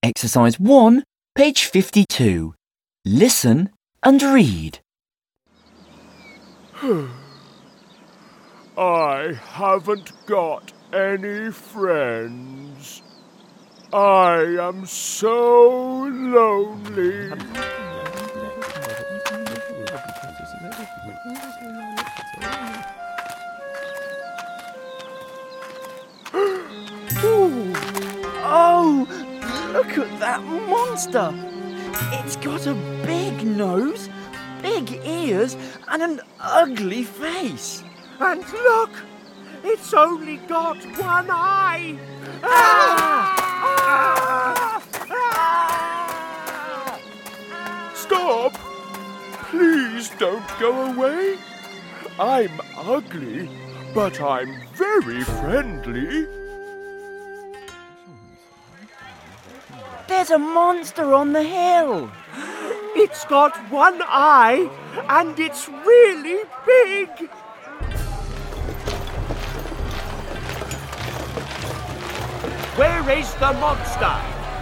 Exercise 1, page 52. Listen and read. I haven't got any friends. I am so lonely. Oh, look at that monster. It's got a big nose, big ears, and an ugly face. And look, it's only got one eye. Stop! Please don't go away. I'm ugly, but I'm very friendly. There's a monster on the hill. It's got one eye, and it's really big. Where is the monster?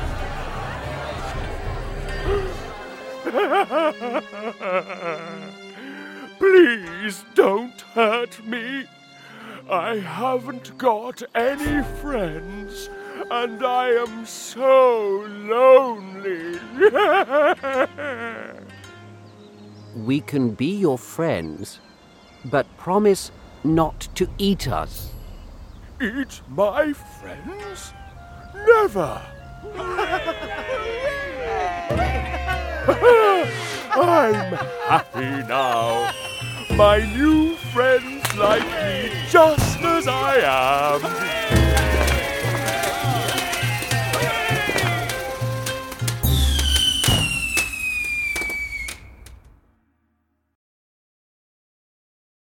Please don't hurt me. I haven't got any friends, and I am so lonely. We can be your friends, but promise not to eat us. Eat my friends? Never! I'm happy now. My new friends like me just as I am.